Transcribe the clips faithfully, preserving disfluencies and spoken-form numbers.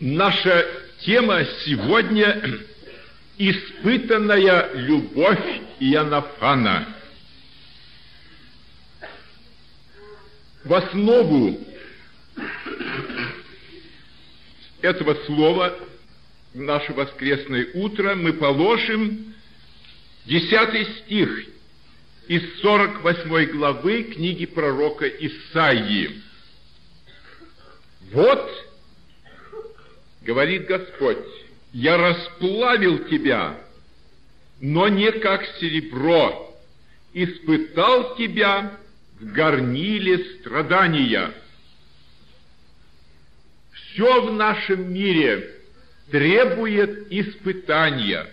Наша тема сегодня — испытанная любовь Иоаннафана. В основу этого слова в наше воскресное утро мы положим десятый стих из сорок восьмой главы книги пророка Исаии. «Вот, — говорит Господь, — я расплавил тебя, но не как серебро, испытал тебя в горниле страдания». Все в нашем мире требует испытания.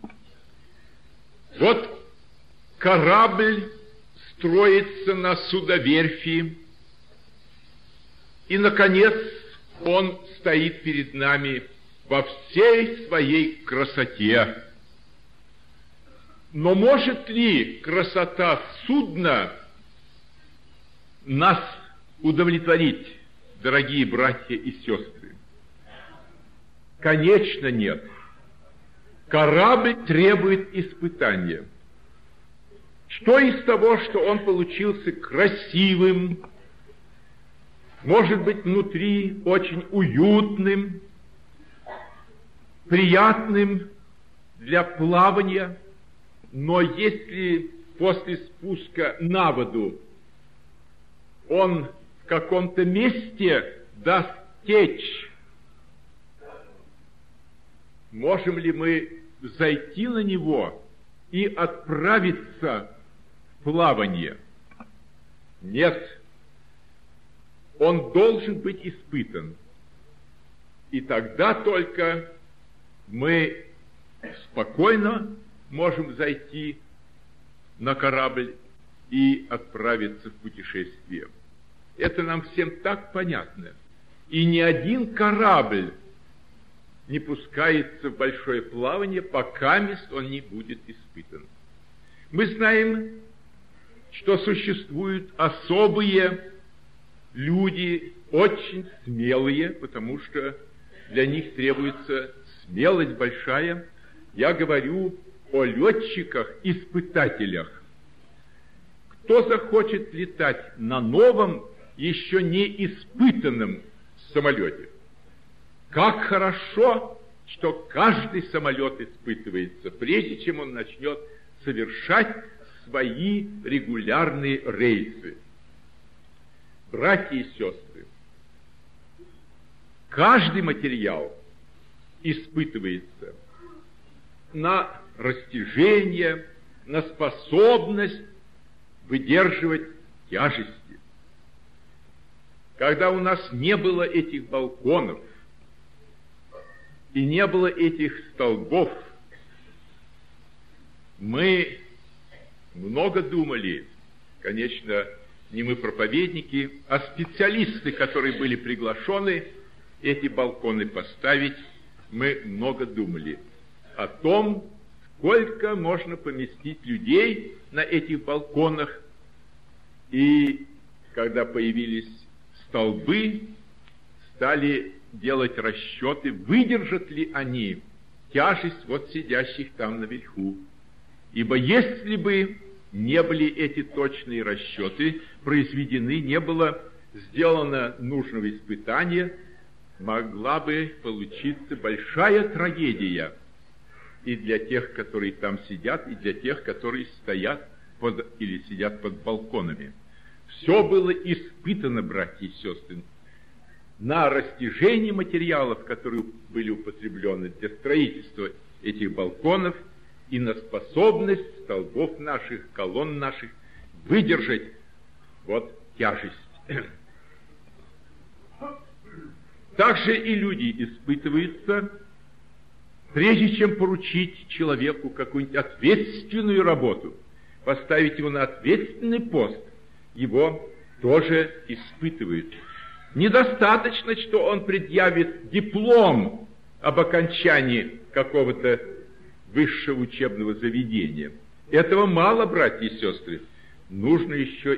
Вот корабль строится на судоверфи, и, наконец, он стоит перед нами во всей своей красоте. Но может ли красота судна нас удовлетворить, дорогие братья и сестры? Конечно, нет. Корабль требует испытания. Что из того, что он получился красивым, может быть, внутри очень уютным, приятным для плавания, но если после спуска на воду он в каком-то месте даст течь, можем ли мы зайти на него и отправиться в плавание? Нет. Он должен быть испытан. И тогда только мы спокойно можем зайти на корабль и отправиться в путешествие. Это нам всем так понятно. И ни один корабль не пускается в большое плавание, пока мест он не будет испытан. Мы знаем, что существуют особые люди, очень смелые, потому что для них требуется смелость большая. Я говорю о летчиках-испытателях. Кто захочет летать на новом, еще не испытанном самолете? Как хорошо, что каждый самолет испытывается, прежде чем он начнет совершать свои регулярные рейсы. Братья и сестры, каждый материал испытывается на растяжение, на способность выдерживать тяжести. Когда у нас не было этих балконов и не было этих столбов, мы много думали, конечно, не мы проповедники, а специалисты, которые были приглашены эти балконы поставить. Мы много думали о том, сколько можно поместить людей на этих балконах. И когда появились столбы, стали делать расчеты, выдержат ли они тяжесть вот сидящих там наверху. Ибо если бы не были эти точные расчеты произведены, не было сделано нужного испытания, могла бы получиться большая трагедия и для тех, которые там сидят, и для тех, которые стоят под, или сидят под балконами. Все было испытано, братья и сестры, на растяжении материалов, которые были употреблены для строительства этих балконов, и на способность столбов наших, колонн наших выдержать вот тяжесть. Также и люди испытываются, прежде чем поручить человеку какую-нибудь ответственную работу, поставить его на ответственный пост, его тоже испытывают. Недостаточно, что он предъявит диплом об окончании какого-то высшего учебного заведения. Этого мало, братья и сестры. Нужно еще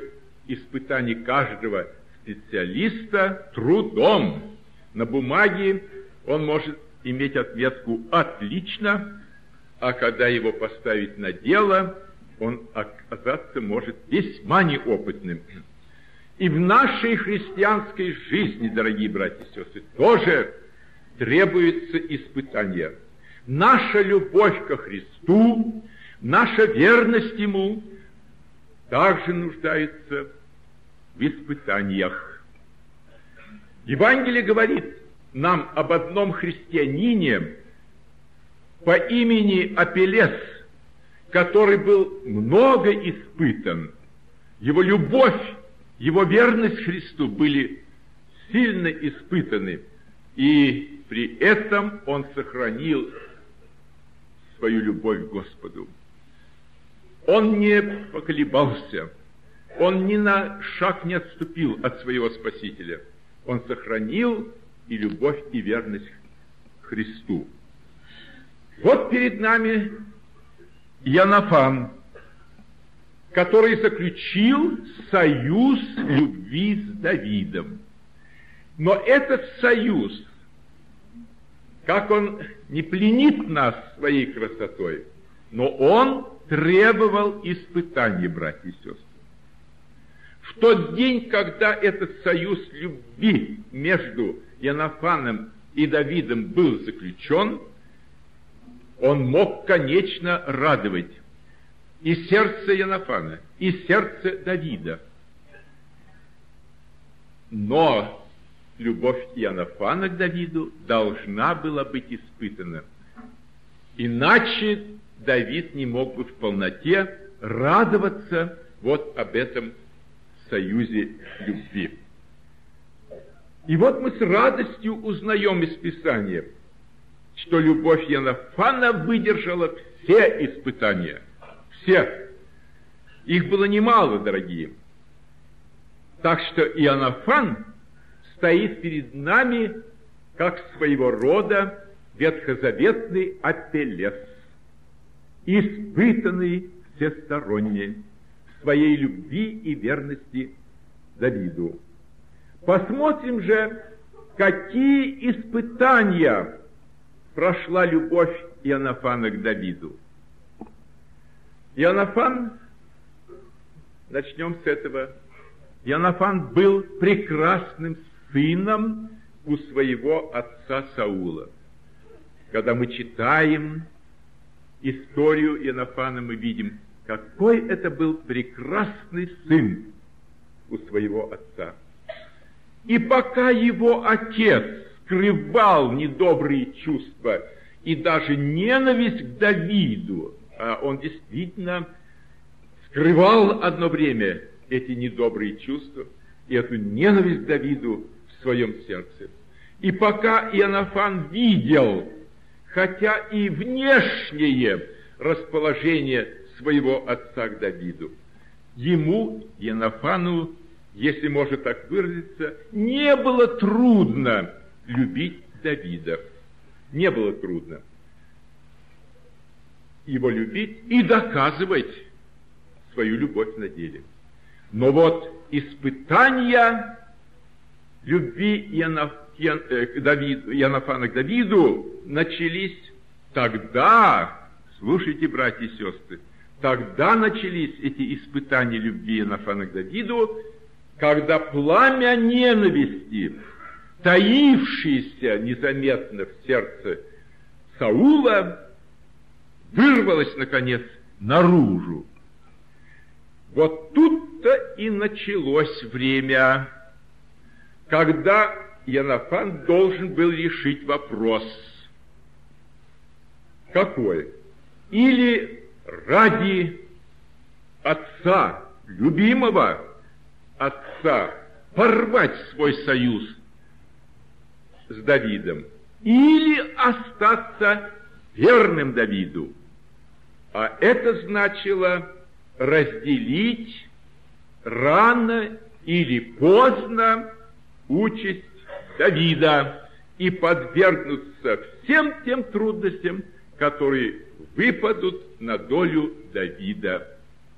испытание каждого специалиста трудом. На бумаге он может иметь ответку «отлично», а когда его поставить на дело, он оказаться может весьма неопытным. И в нашей христианской жизни, дорогие братья и сестры, тоже требуется испытание. Наша любовь ко Христу, наша верность Ему также нуждается в испытаниях. Евангелие говорит нам об одном христианине по имени Апеллес, который был много испытан. Его любовь, его верность Христу были сильно испытаны, и при этом он сохранил свою любовь к Господу. Он не поколебался, он ни на шаг не отступил от своего Спасителя. Он сохранил и любовь, и верность к Христу. Вот перед нами Иоаннафан, который заключил союз любви с Давидом. Но этот союз, как он не пленит нас своей красотой, но он требовал испытаний, братья и сестры. В тот день, когда этот союз любви между Иоаннафаном и Давидом был заключен, он мог, конечно, радовать и сердце Иоаннафана, и сердце Давида. Но любовь Иоаннафана к Давиду должна была быть испытана. Иначе Давид не мог бы в полноте радоваться вот об этом союзе любви. И вот мы с радостью узнаем из Писания, что любовь Иоаннафана выдержала все испытания. Все. Их было немало, дорогие. Так что Иоаннафан стоит перед нами как своего рода ветхозаветный Апеллес, испытанный всесторонне в своей любви и верности Давиду. Посмотрим же, какие испытания прошла любовь Иоаннафана к Давиду. Иоаннафан, начнем с этого, Иоаннафан был прекрасным сыном у своего отца Саула. Когда мы читаем историю Иоаннафана, мы видим, какой это был прекрасный сын у своего отца. И пока его отец скрывал недобрые чувства и даже ненависть к Давиду, а он действительно скрывал одно время эти недобрые чувства и эту ненависть к Давиду в своем сердце. И пока Иоаннафан видел, хотя и внешнее расположение своего отца к Давиду, ему, Иоаннафану, если можно так выразиться, не было трудно любить Давида. Не было трудно его любить и доказывать свою любовь на деле. Но вот испытания любви Иоаннафана к Давиду начались тогда, слушайте, братья и сестры, тогда начались эти испытания любви Иоаннафана к Давиду, когда пламя ненависти, таившееся незаметно в сердце Саула, вырвалось, наконец, наружу. Вот тут-то и началось время, когда Иоаннафан должен был решить вопрос. Какой? Или ради отца, любимого отца, порвать свой союз с Давидом, или остаться верным Давиду. А это значило разделить рано или поздно участь Давида и подвергнуться всем тем трудностям, которые выпадут на долю Давида.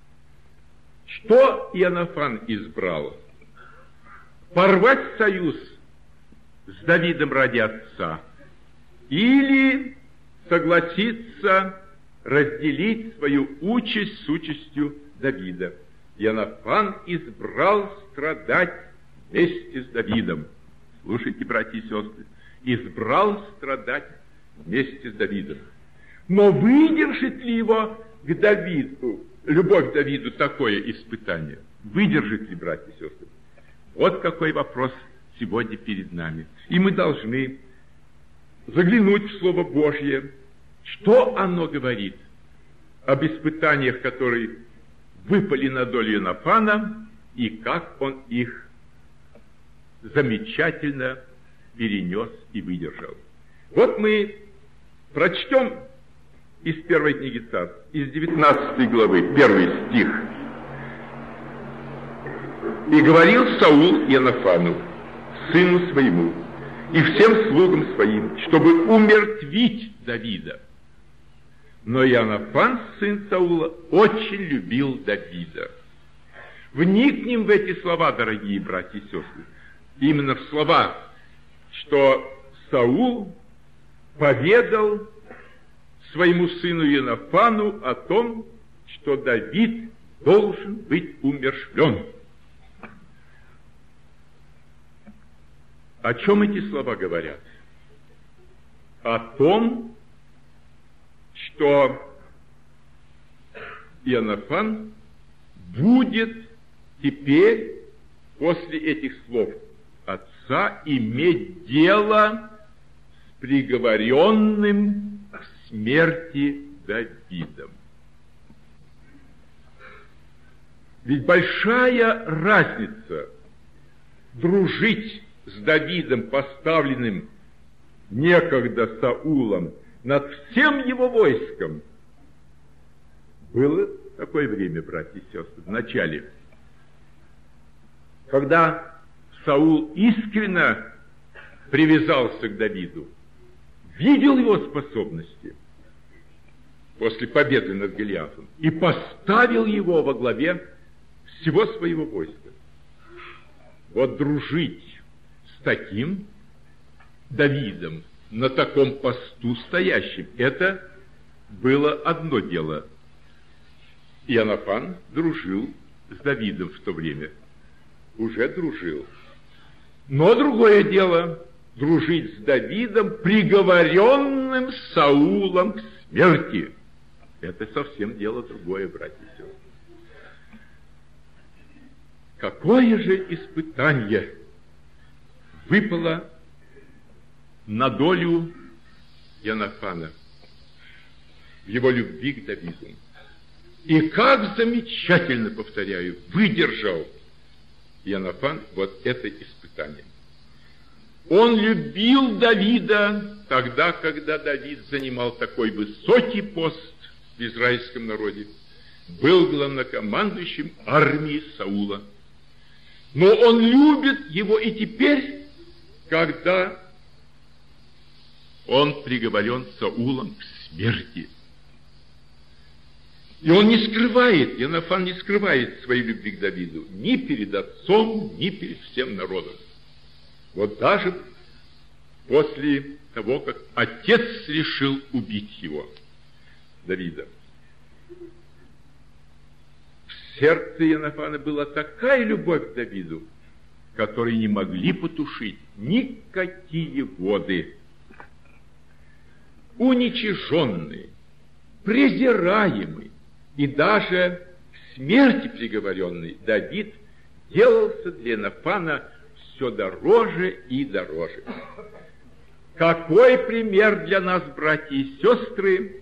Что Иоаннафан избрал? Порвать союз с Давидом ради отца. или согласится разделить свою участь с участью Давида. Иоаннафан избрал страдать вместе с Давидом. Слушайте, братья и сестры, избрал страдать вместе с Давидом. Но выдержит ли его к Давиду, любовь к Давиду, такое испытание? Выдержит ли, братья и сестры? Вот какой вопрос сегодня перед нами. И мы должны заглянуть в Слово Божье. Что оно говорит об испытаниях, которые выпали на долю Иоаннафана, и как он их замечательно перенес и выдержал. Вот мы прочтем из первой книги Царств, из девятнадцатой главы, первый стих. «И говорил Саул Иоаннафану, сыну своему, и всем слугам своим, чтобы умертвить Давида. Но Иоаннафан, сын Саула, очень любил Давида». Вникнем в эти слова, дорогие братья и сестры. Именно в слова, что Саул поведал своему сыну Иоаннафану о том, что Давид должен быть умерщвлен. О чем эти слова говорят? О том, что Иоаннафан будет теперь, после этих слов отца, иметь дело с приговоренным к смерти Давидом. Ведь большая разница дружить с Давидом, поставленным некогда Саулом над всем его войском. Было такое время, братья и сестры, в начале, когда Саул искренне привязался к Давиду, видел его способности после победы над Голиафом и поставил его во главе всего своего войска. Вот дружить с таким Давидом, на таком посту стоящим, это было одно дело. Иоаннафан дружил с Давидом в то время, уже дружил. Но другое дело дружить с Давидом, приговоренным Саулом к смерти. Это совсем дело другое, братья и сестры. Какое же испытание выпало на долю Иоаннафана в его любви к Давиду. И как замечательно, повторяю, выдержал Иоаннафан вот это испытание. Он любил Давида тогда, когда Давид занимал такой высокий пост в израильском народе, был главнокомандующим армии Саула. Но он любит его и теперь, когда он приговорен Саулом к смерти. И он не скрывает, Иоаннафан не скрывает своей любви к Давиду ни перед отцом, ни перед всем народом. Вот даже после того, как отец решил убить его, Давида. В сердце Иоаннафана была такая любовь к Давиду, которой не могли потушить никакие воды. Уничиженный, презираемый и даже к смерти приговоренный, Давид делался для Иоаннафана все дороже и дороже. Какой пример для нас, братья и сестры,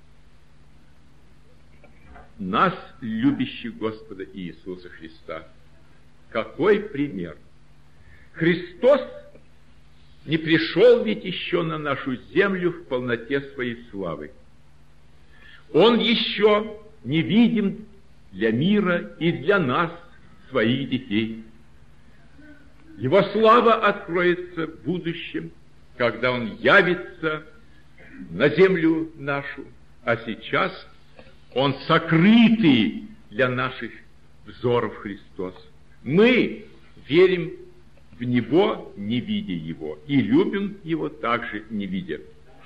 нас, любящих Господа Иисуса Христа. Какой пример! Христос не пришел ведь еще на нашу землю в полноте своей славы. Он еще не видим для мира и для нас, своих детей. Его слава откроется в будущем, когда Он явится на землю нашу, а сейчас Он сокрытый для наших взоров Христос. Мы верим в Него, не видя Его, и любим Его также, не видя.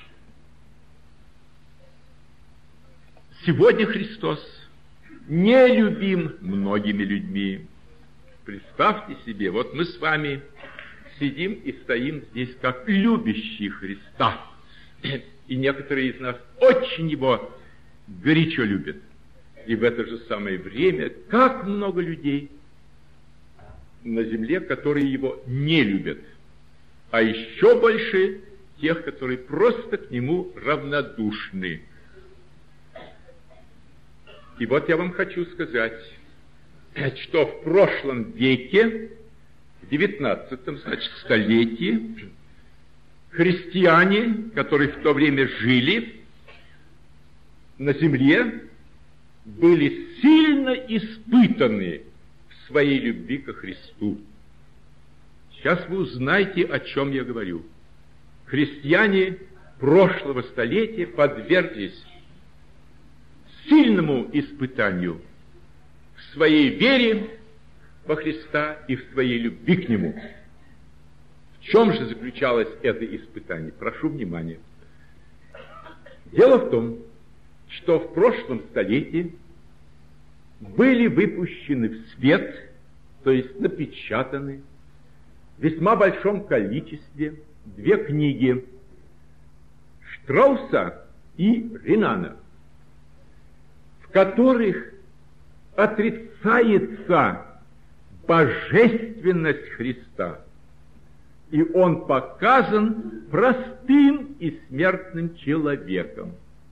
Сегодня Христос не любим многими людьми. Представьте себе, вот мы с вами сидим и стоим здесь как любящие Христа. И некоторые из нас очень Его горячо любят. И в это же самое время, как много людей на земле, которые Его не любят. А еще больше тех, которые просто к Нему равнодушны. И вот я вам хочу сказать, что в прошлом веке, в девятнадцатом, значит, столетии, христиане, которые в то время жили на земле, были сильно испытаны в своей любви ко Христу. Сейчас вы узнаете, о чем я говорю. Христиане прошлого столетия подверглись сильному испытанию в своей вере во Христа и в своей любви к Нему. В чем же заключалось это испытание? Прошу внимания. Дело в том, что в прошлом столетии были выпущены в свет, то есть напечатаны, в весьма большом количестве две книги Штрауса и Ренана, в которых отрицается божественность Христа, и Он показан простым и смертным человеком.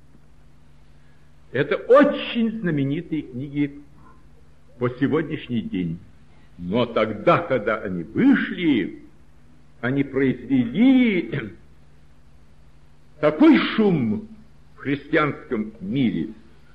Это очень знаменитые книги по сегодняшний день. Но тогда, когда они вышли, они произвели такой шум в христианском мире,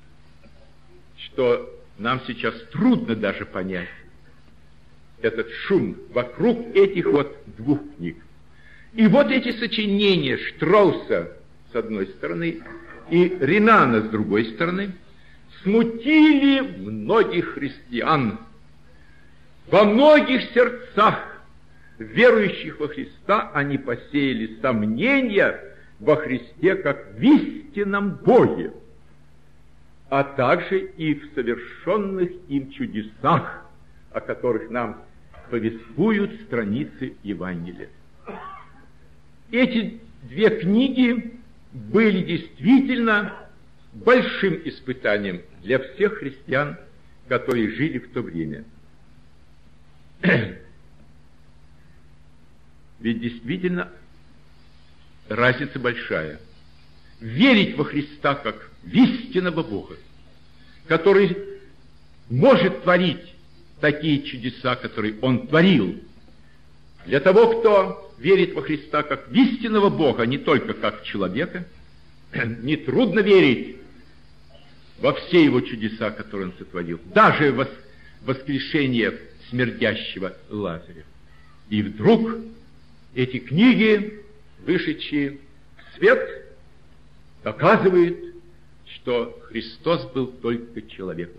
что нам сейчас трудно даже понять этот шум вокруг этих вот двух книг. И вот эти сочинения Штрауса с одной стороны и Ренана с другой стороны смутили многих христиан. Во многих сердцах верующих во Христа они посеяли сомнения во Христе как в истинном Боге, а также и в совершенных им чудесах, о которых нам повествуют страницы Евангелия. Эти две книги были действительно большим испытанием для всех христиан, которые жили в то время. Ведь действительно разница большая. Верить во Христа как в истинного Бога, который может творить такие чудеса, которые Он творил. Для того, кто верит во Христа как в истинного Бога, не только как в человека, нетрудно верить во все Его чудеса, которые Он сотворил. Даже в воскрешение смердящего Лазаря. И вдруг эти книги, вышедшие в свет, доказывают, что Христос был только человеком.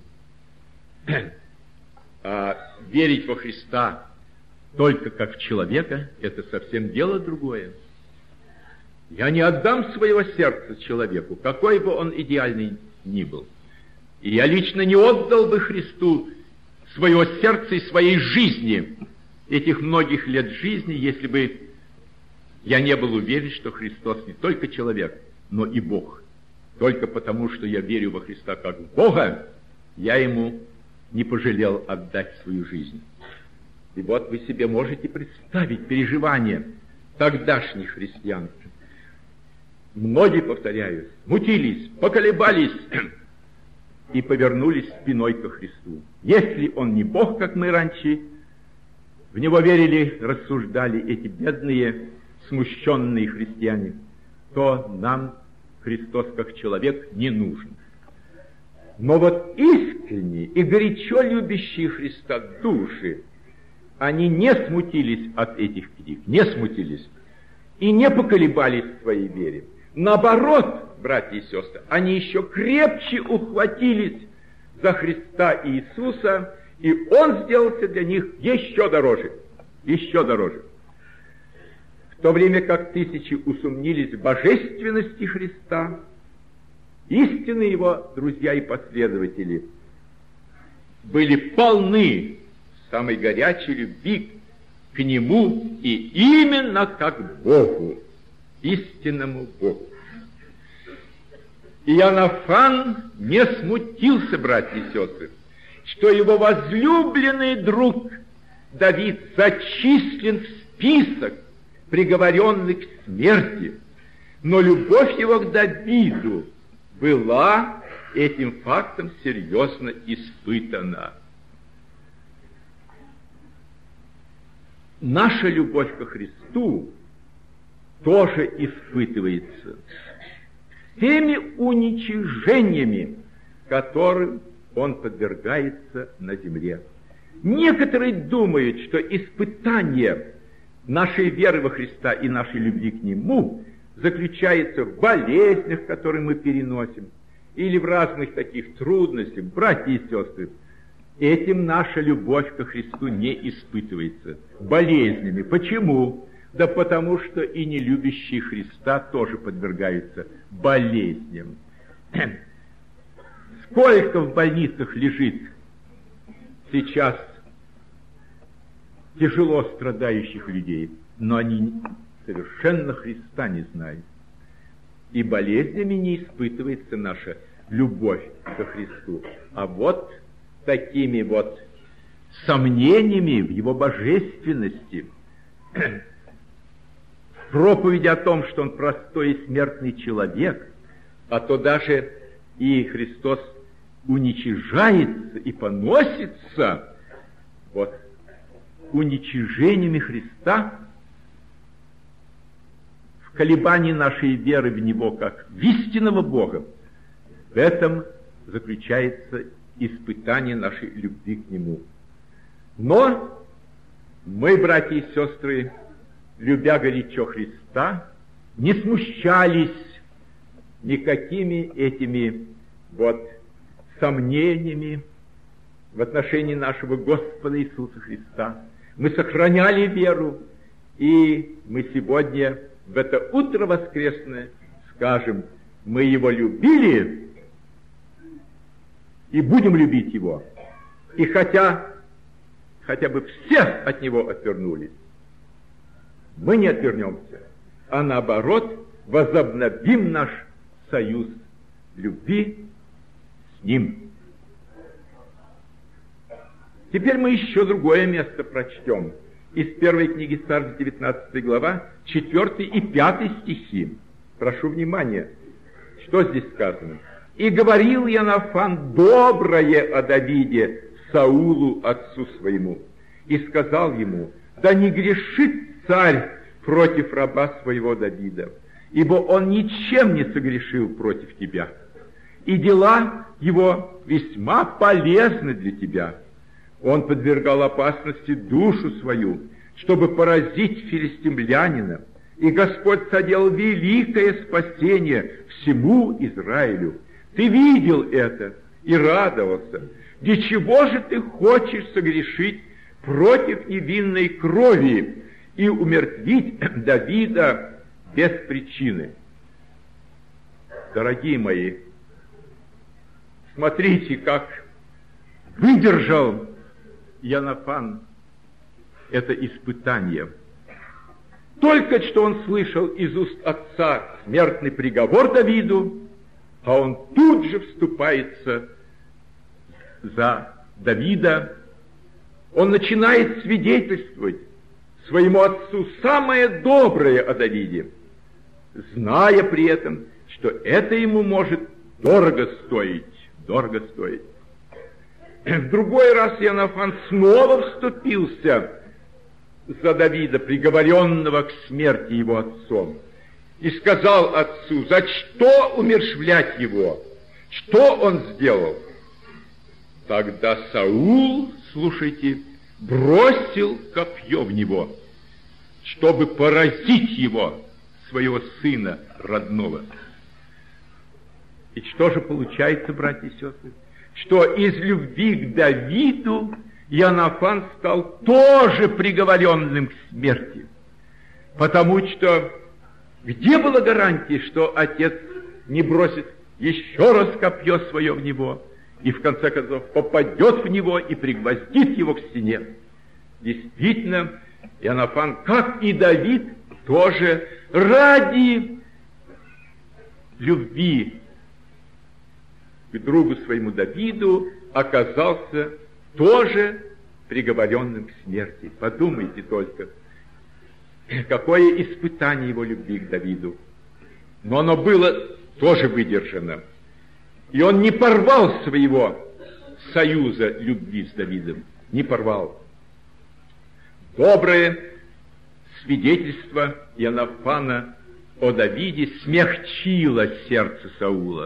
А верить во Христа только как в человека, это совсем дело другое. Я не отдам своего сердца человеку, какой бы он идеальный ни был. И я лично не отдал бы Христу своего сердца и своей жизни, этих многих лет жизни, если бы я не был уверен, что Христос не только человек, но и Бог. Только потому, что я верю во Христа как в Бога, я Ему не пожалел отдать свою жизнь. И вот вы себе можете представить переживания тогдашних христиан. Многие, повторяю, смутились, поколебались и повернулись спиной ко Христу. Если Он не Бог, как мы раньше в Него верили, рассуждали эти бедные, смущенные христиане, то нам Христос как человек не нужен. Но вот искренние и горячо любящие Христа души, они не смутились от этих книг, не смутились и не поколебались в своей вере. Наоборот, братья и сестры, они еще крепче ухватились за Христа Иисуса, и Он сделался для них еще дороже, еще дороже. В то время как тысячи усомнились в божественности Христа, Истинные его друзья и последователи были полны самой горячей любви к нему и именно как к Богу, истинному Богу. И Иоаннафан не смутился, братья и сестры, что его возлюбленный друг Давид зачислен в список приговоренных к смерти, но любовь его к Давиду была этим фактом серьезно испытана. Наша любовь ко Христу тоже испытывается теми уничижениями, которым Он подвергается на земле. Некоторые думают, что испытание нашей веры во Христа и нашей любви к Нему заключается в болезнях, которые мы переносим, или в разных таких трудностях. Братья и сестры, этим наша любовь ко Христу не испытывается. Болезнями. Почему? Да потому что и нелюбящие Христа тоже подвергаются болезням. Сколько в больницах лежит сейчас тяжело страдающих людей, но они совершенно Христа не знают. И болезнями не испытывается наша любовь ко Христу. А вот такими вот сомнениями в Его божественности, проповеди о том, что Он простой и смертный человек, а то даже и Христос уничижается и поносится, вот уничижениями Христа, в колебании нашей веры в Него как в истинного Бога, в этом заключается испытание нашей любви к Нему. Но мы, братья и сестры, любя горячо Христа, не смущались никакими этими вот сомнениями в отношении нашего Господа Иисуса Христа. Мы сохраняли веру, и мы сегодня в это утро воскресное скажем: мы Его любили и будем любить Его. И хотя хотя бы все от Него отвернулись, мы не отвернемся, а наоборот возобновим наш союз любви с Ним. Теперь мы еще другое место прочтем. Из первой книги Царств, девятнадцатая глава, четвёртый и пятый стихи. Прошу внимания, что здесь сказано. «И говорил Иоаннафан доброе о Давиде Саулу, отцу своему, и сказал ему: да не грешит царь против раба своего Давида, ибо он ничем не согрешил против тебя, и дела его весьма полезны для тебя. Он подвергал опасности душу свою, чтобы поразить филистимлянина, и Господь соделал великое спасение всему Израилю. Ты видел это и радовался. Для чего же ты хочешь согрешить против невинной крови и умертвить Давида без причины?» Дорогие мои, смотрите, как выдержал Иоаннафан это испытание. Только что он слышал из уст отца смертный приговор Давиду, а он тут же вступается за Давида. Он начинает свидетельствовать своему отцу самое доброе о Давиде, зная при этом, что это ему может дорого стоить, дорого стоить. В другой раз Иоаннафан снова вступился за Давида, приговоренного к смерти его отцом, и сказал отцу: за что умерщвлять его? Что он сделал? Тогда Саул, слушайте, бросил копье в него, чтобы поразить его, своего сына родного. И что же получается, братья и сестры? Что из любви к Давиду Иоаннафан стал тоже приговоренным к смерти. Потому что где была гарантия, что отец не бросит еще раз копье свое в него, и в конце концов попадет в него и пригвоздит его к стене. Действительно, Иоаннафан, как и Давид, тоже ради любви к другу своему Давиду оказался тоже приговоренным к смерти. Подумайте только, какое испытание его любви к Давиду. Но оно было тоже выдержано. И он не порвал своего союза любви с Давидом. Не порвал. Доброе свидетельство Иоаннафана о Давиде смягчило сердце Саула.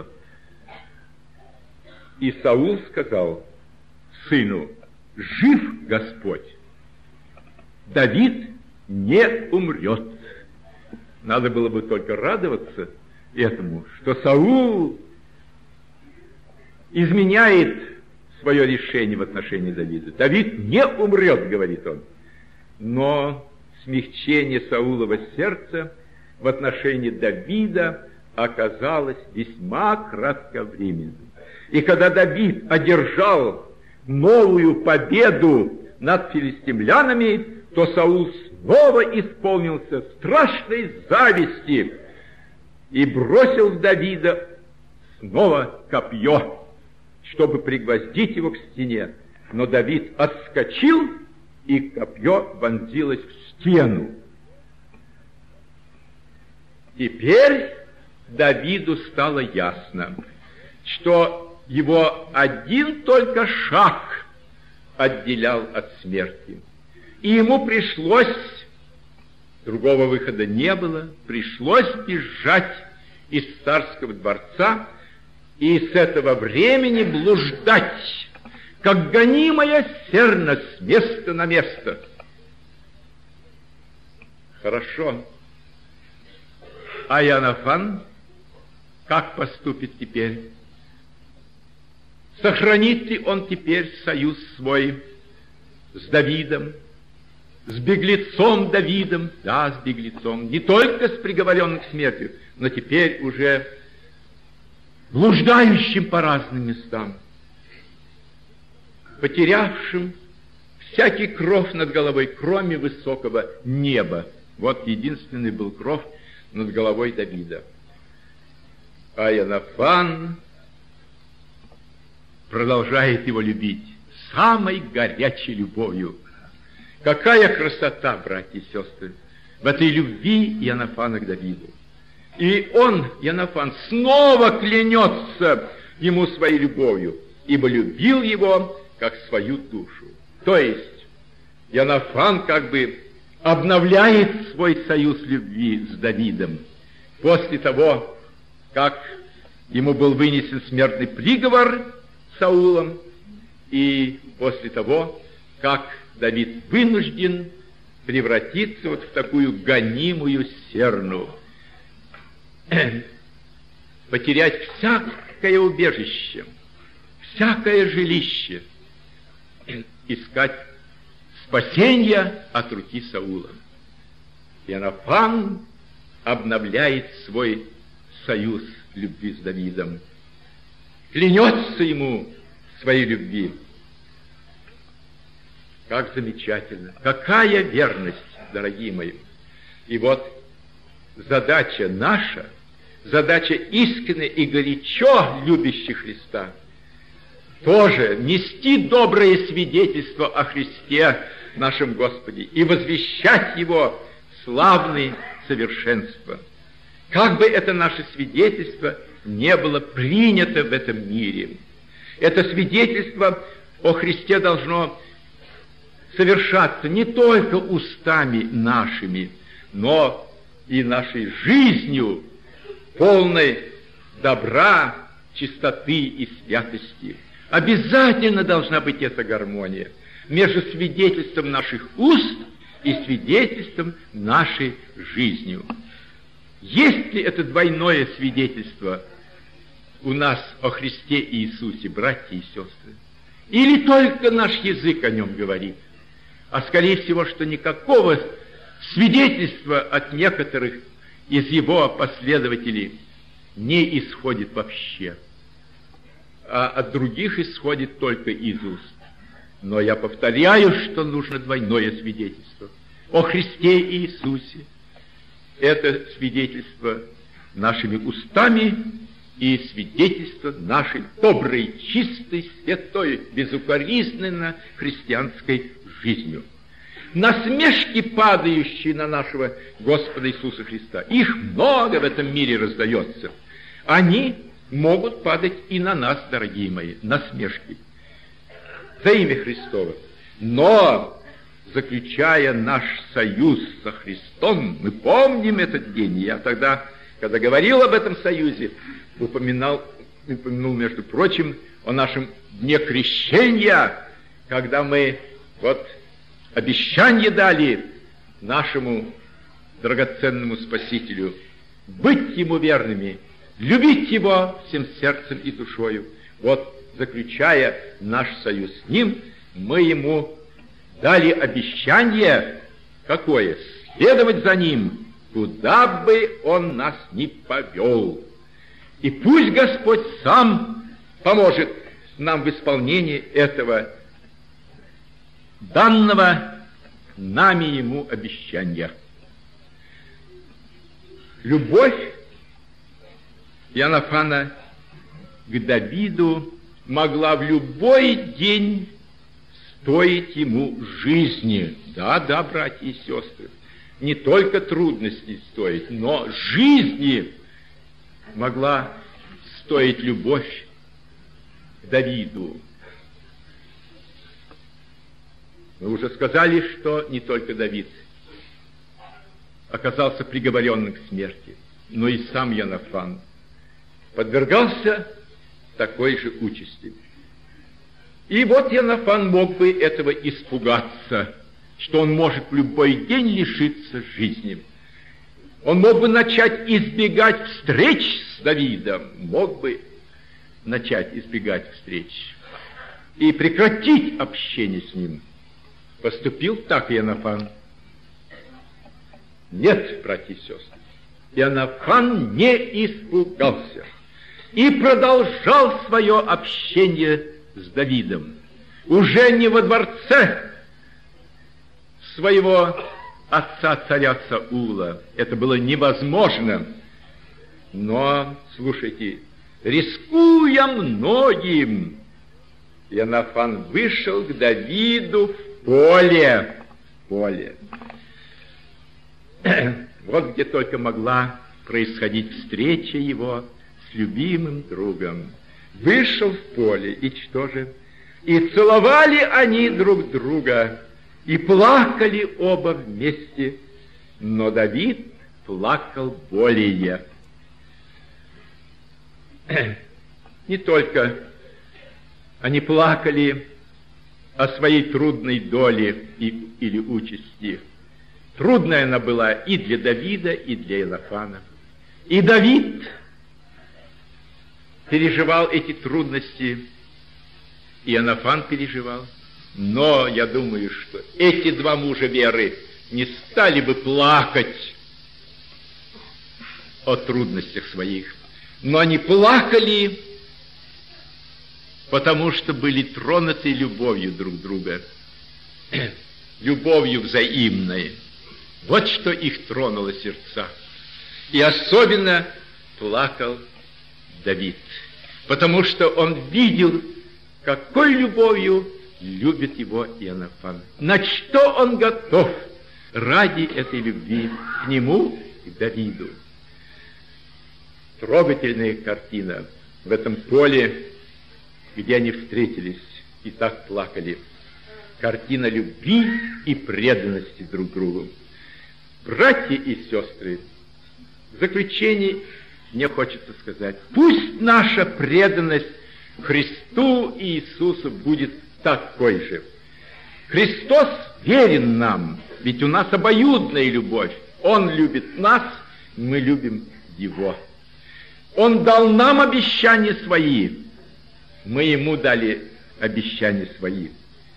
И Саул сказал сыну: жив Господь, Давид не умрет. Надо было бы только радоваться этому, что Саул изменяет свое решение в отношении Давида. Давид не умрет, говорит он. Но смягчение Саулова сердца в отношении Давида оказалось весьма кратковременным. И когда Давид одержал новую победу над филистимлянами, то Саул снова исполнился страшной зависти и бросил в Давида снова копье, чтобы пригвоздить его к стене. Но Давид отскочил, и копье вонзилось в стену. Теперь Давиду стало ясно, что его один только шаг отделял от смерти. И ему пришлось, другого выхода не было, пришлось бежать из царского дворца и с этого времени блуждать, как гонимая серна с места на место. Хорошо. А Иоаннафан как поступит теперь? Сохранит ли он теперь союз свой с Давидом, с беглецом Давидом? Да, с беглецом, не только с приговоренным к смерти, но теперь уже блуждающим по разным местам, потерявшим всякий кров над головой, кроме высокого неба. Вот единственный был кров над головой Давида. А Иоаннафан продолжает его любить самой горячей любовью. Какая красота, братья и сестры, в этой любви Иоаннафана к Давиду. И он, Иоаннафан, снова клянется ему своей любовью, ибо любил его как свою душу. То есть Иоаннафан как бы обновляет свой союз любви с Давидом после того, как ему был вынесен смертный приговор Саулом, и после того, как Давид вынужден превратиться вот в такую гонимую серну, потерять всякое убежище, всякое жилище, искать спасения от руки Саула. Иоаннафан обновляет свой союз любви с Давидом, клянется ему в своей любви. Как замечательно! Какая верность, дорогие мои! И вот задача наша, задача искренне и горячо любящих Христа, тоже нести доброе свидетельство о Христе нашем Господе и возвещать Его славные совершенства. Как бы это наше свидетельство не было принято в этом мире, это свидетельство о Христе должно совершаться не только устами нашими, но и нашей жизнью, полной добра, чистоты и святости. Обязательно должна быть эта гармония между свидетельством наших уст и свидетельством нашей жизнью. Есть ли это двойное свидетельство у нас о Христе Иисусе, братья и сестры? Или только наш язык о нем говорит? А скорее всего, что никакого свидетельства от некоторых из его последователей не исходит вообще, а от других исходит только из уст. Но я повторяю, что нужно двойное свидетельство о Христе Иисусе. Это свидетельство нашими устами и свидетельство нашей доброй, чистой, святой, безукоризненно христианской жизнью. Насмешки, падающие на нашего Господа Иисуса Христа, их много в этом мире раздается. Они могут падать и на нас, дорогие мои, насмешки за имя Христово. Но, заключая наш союз со Христом, мы помним этот день. Я тогда, когда говорил об этом союзе, упоминал, упомянул, между прочим, о нашем дне крещения, когда мы вот обещание дали нашему драгоценному Спасителю быть Ему верными, любить Его всем сердцем и душою. Вот, заключая наш союз с Ним, мы Ему дали обещание какое? Следовать за Ним, куда бы Он нас ни повел. И пусть Господь сам поможет нам в исполнении этого данного нами Ему обещания. Любовь Иоаннафана к Давиду могла в любой день стоить ему жизни. Да, да, братья и сестры, не только трудностей стоить, но жизни могла стоить любовь к Давиду. Мы уже сказали, что не только Давид оказался приговоренным к смерти, но и сам Иоаннафан подвергался такой же участи. И вот Иоаннафан мог бы этого испугаться, что он может в любой день лишиться жизни. Он мог бы начать избегать встреч с Давидом, мог бы начать избегать встреч и прекратить общение с ним. Поступил так Иоаннафан? Нет, братья и сестры. Иоаннафан не испугался и продолжал свое общение с Давидом. Уже не во дворце своего отца, царя Саула. Это было невозможно. Но, слушайте, рискуя многим, Иоаннафан вышел к Давиду в поле. В поле. Вот где только могла происходить встреча его с любимым другом. Вышел в поле, и что же? И целовали они друг друга, и плакали оба вместе, но Давид плакал более. Не только они плакали о своей трудной доле и, или участи. Трудная она была и для Давида, и для Иоаннафана. И Давид переживал эти трудности, и Иоаннафан переживал. Но я думаю, что эти два мужа веры не стали бы плакать о трудностях своих, но они плакали, потому что были тронуты любовью друг друга, любовью взаимной. Вот что их тронуло сердца. И особенно плакал Давид, потому что он видел, какой любовью любит его Иоаннафан, на что он готов ради этой любви к нему, к Давиду. Трогательная картина в этом поле, где они встретились и так плакали. Картина любви и преданности друг другу. Братья и сестры, в заключение мне хочется сказать, пусть наша преданность Христу и Иисусу будет такой же. Христос верен нам, ведь у нас обоюдная любовь. Он любит нас, мы любим Его. Он дал нам обещания свои, мы Ему дали обещания свои.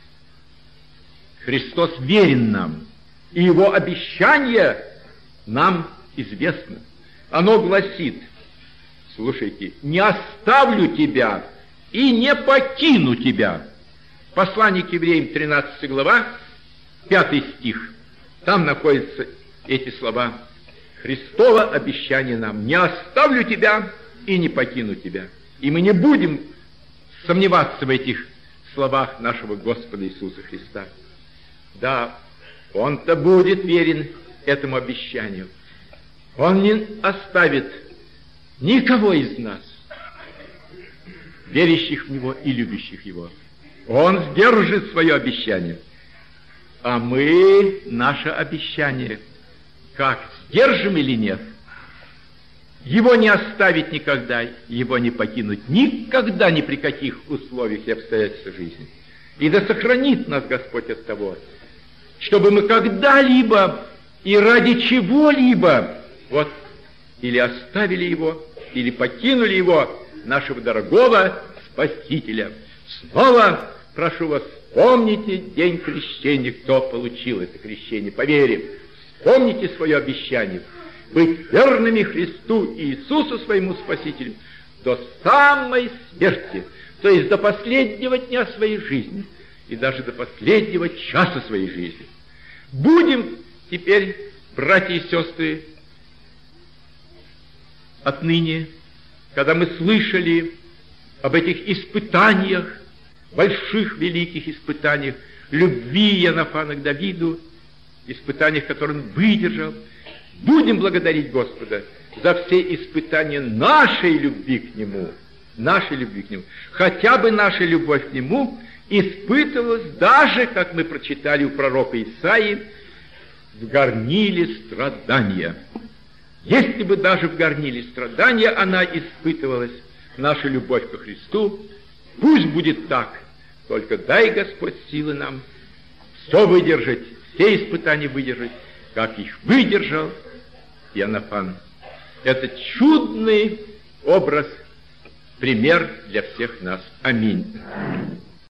Христос верен нам, и Его обещание нам известно. Оно гласит, Слушайте, не оставлю тебя и не покину тебя. Послание к евреям, тринадцатая глава, пятый стих. Там находятся эти слова. Христово обещание нам: не оставлю тебя и не покину тебя. И мы не будем сомневаться в этих словах нашего Господа Иисуса Христа. Да, Он-то будет верен этому обещанию. Он не оставит никого из нас, верящих в Него и любящих Его. Он сдержит свое обещание. А мы наше обещание как, сдержим или нет? Его не оставить никогда, его не покинуть никогда, ни при каких условиях и обстоятельствах жизни. И да сохранит нас Господь от того, чтобы мы когда-либо и ради чего-либо вот или оставили его, или покинули его, нашего дорогого Спасителя. Снова прошу вас, вспомните день крещения, кто получил это крещение по вере. Вспомните свое обещание быть верными Христу и Иисусу своему Спасителю до самой смерти, то есть до последнего дня своей жизни и даже до последнего часа своей жизни. Будем теперь, братья и сестры, отныне, когда мы слышали об этих испытаниях, больших, великих испытаниях, любви Иоаннафана к Давиду, испытаниях, которые он выдержал, будем благодарить Господа за все испытания нашей любви к Нему, нашей любви к Нему. Хотя бы наша любовь к Нему испытывалась даже, как мы прочитали у пророка Исаии, в горниле страдания. Если бы даже в горниле страдания она испытывалась, наша любовь ко Христу, пусть будет так, только дай Господь силы нам все выдержать, все испытания выдержать, как их выдержал Иоаннафан. Это чудный образ, пример для всех нас. Аминь.